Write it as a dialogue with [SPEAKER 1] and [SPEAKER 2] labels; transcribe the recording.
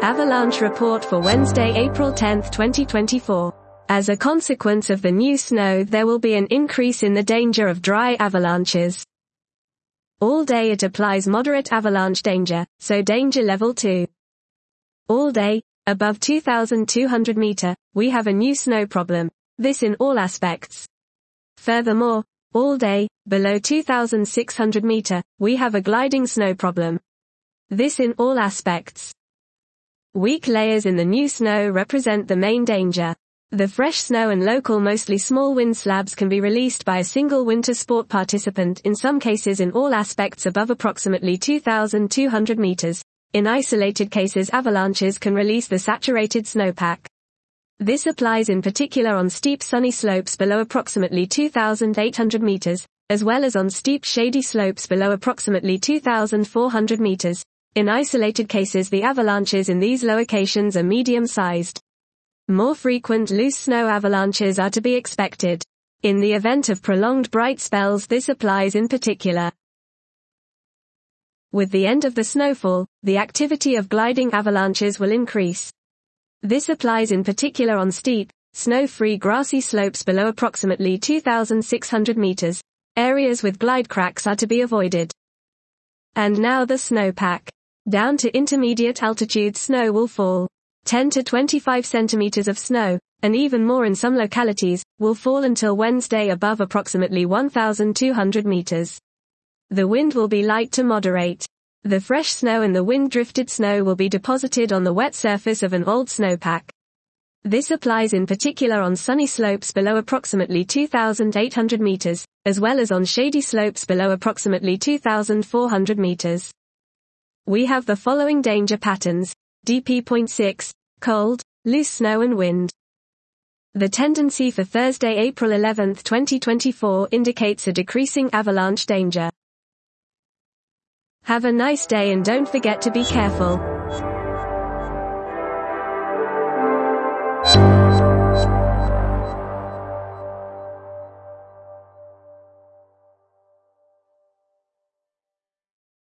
[SPEAKER 1] Avalanche report for Wednesday, April 10, 2024. As a consequence of the new snow, there will be an increase in the danger of dry avalanches. All day it applies moderate avalanche danger, so danger level 2. All day, above 2,200 meter, we have a new snow problem. This in all aspects. Furthermore, all day, below 2,600 meter, we have a gliding snow problem. This in all aspects. Weak layers in the new snow represent the main danger. The fresh snow and local mostly small wind slabs can be released by a single winter sport participant in some cases in all aspects above approximately 2,200 meters. In isolated cases avalanches can release the saturated snowpack. This applies in particular on steep sunny slopes below approximately 2,800 meters, as well as on steep shady slopes below approximately 2,400 meters. In isolated cases the avalanches in these locations are medium-sized. More frequent loose snow avalanches are to be expected. In the event of prolonged bright spells this applies in particular. With the end of the snowfall, the activity of gliding avalanches will increase. This applies in particular on steep, snow-free grassy slopes below approximately 2,600 meters. Areas with glide cracks are to be avoided. And now the snowpack. Down to intermediate altitude snow will fall. 10 to 25 centimeters of snow, and even more in some localities, will fall until Wednesday above approximately 1,200 meters. The wind will be light to moderate. The fresh snow and the wind-drifted snow will be deposited on the wet surface of an old snowpack. This applies in particular on sunny slopes below approximately 2,800 meters, as well as on shady slopes below approximately 2,400 meters. We have the following danger patterns. DP.6, cold, loose snow and wind. The tendency for Thursday, April 11, 2024 indicates a decreasing avalanche danger. Have a nice day and don't forget to be careful.